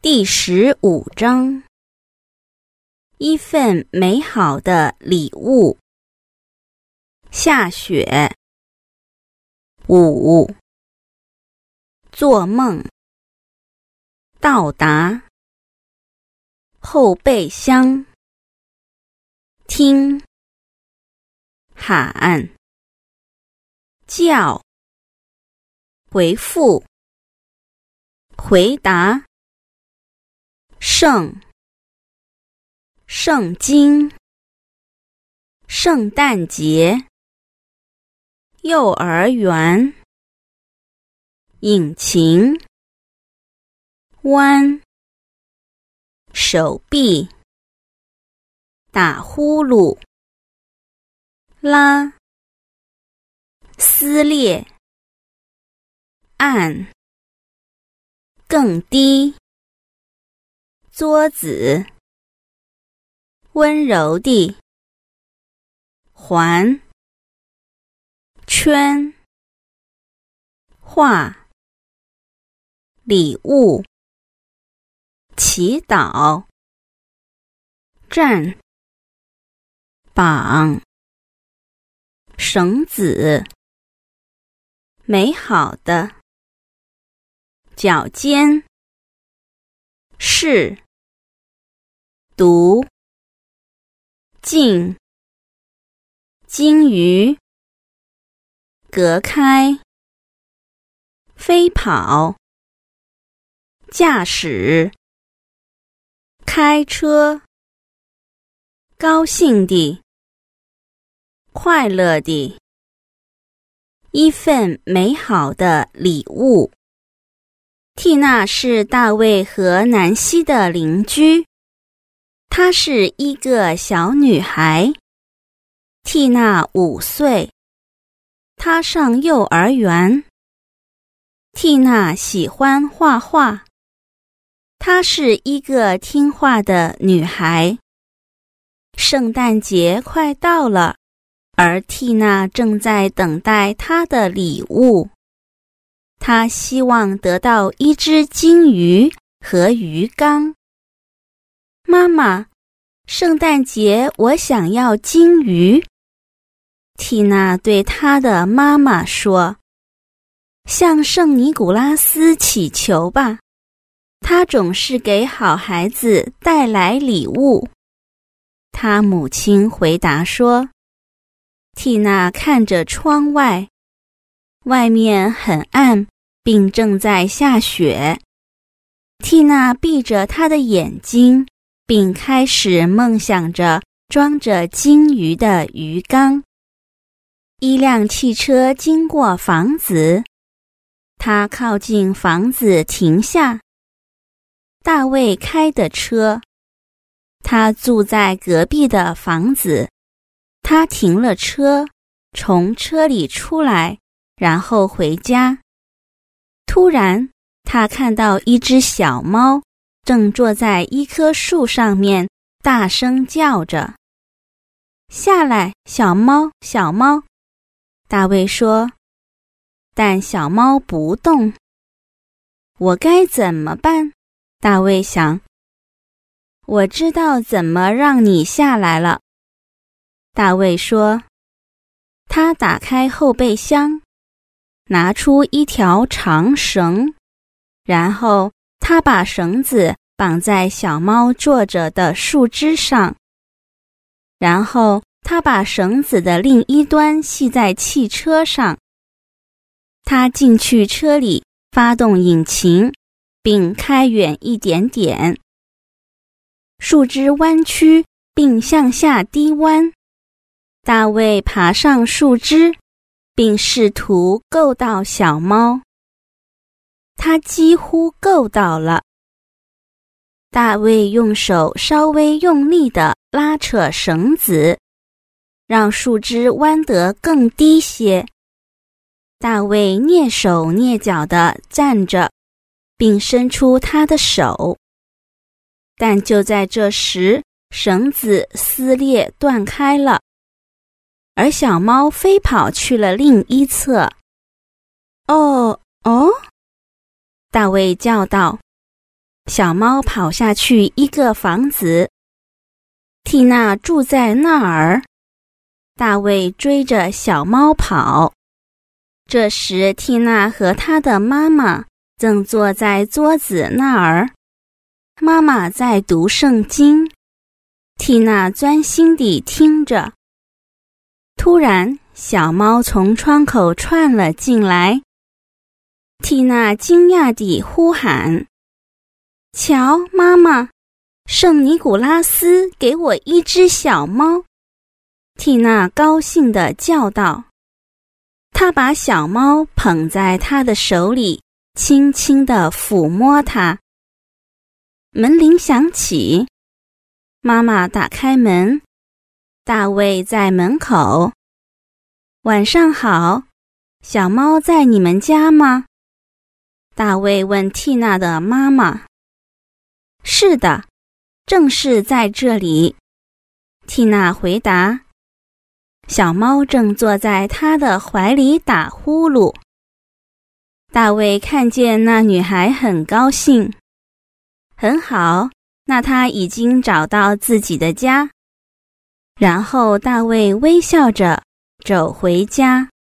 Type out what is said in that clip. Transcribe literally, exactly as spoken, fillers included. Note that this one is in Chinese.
第十五章，一份美好的礼物。下雪。五，做梦。到达。后备箱。听。喊。叫。回复。回答。圣。圣经。圣诞节。幼儿园。引擎。弯。手臂。打呼噜。拉。撕裂。按。更低。桌子。温柔地。环。圈。画。礼物。祈祷。站。绑。绳子。美好的。脚尖。是。读。进。鲸鱼。隔开。飞跑。驾驶。开车。高兴地。快乐地。一份美好的礼物。蒂娜是大卫和南希的邻居，她是一个小女孩。蒂娜五岁，她上幼儿园。蒂娜喜欢画画，她是一个听话的女孩。圣诞节快到了，而蒂娜正在等待她的礼物。她希望得到一只金鱼和鱼缸。妈妈，圣诞节我想要金鱼。蒂娜对她的妈妈说，向圣尼古拉斯祈求吧，他总是给好孩子带来礼物。她母亲回答说。蒂娜看着窗外，外面很暗，并正在下雪。蒂娜闭着她的眼睛，并开始梦想着装着金鱼的鱼缸。一辆汽车经过房子，她靠近房子停下。大卫开的车，他住在隔壁的房子。他停了车，从车里出来，然后回家。突然，他看到一只小猫正坐在一棵树上面，大声叫着。下来，小猫，小猫，大卫说。但小猫不动。我该怎么办？大卫想。我知道怎么让你下来了。大卫说。他打开后备箱，拿出一条长绳，然后他把绳子绑在小猫坐着的树枝上，然后他把绳子的另一端系在汽车上。他进去车里，发动引擎，并开远一点点。树枝弯曲并向下低弯。大卫爬上树枝，并试图够到小猫。他几乎够到了。大卫用手稍微用力地拉扯绳子，让树枝弯得更低些。大卫蹑手蹑脚地站着，并伸出他的手。但就在这时，绳子撕裂断开了。而小猫飞跑去了另一侧。哦哦，大卫叫道。 小猫跑下去一个房子，缇娜住在那儿。大卫追着小猫跑。这时，缇娜和她的妈妈正坐在桌子那儿，妈妈在读圣经，缇娜专心地听着。突然，小猫从窗口窜了进来，缇娜惊讶地呼喊：瞧，妈妈，圣尼古拉斯给我一只小猫！缇娜高兴地叫道。她把小猫捧在她的手里，轻轻地抚摸它。门铃响起，妈妈打开门，大卫在门口。晚上好，小猫在你们家吗？大卫问缇娜的妈妈。是的，正是在这里。缇娜回答。小猫正坐在她的怀里打呼噜。大卫看见那女孩很高兴。很好，那她已经找到自己的家。然后大卫微笑着走回家。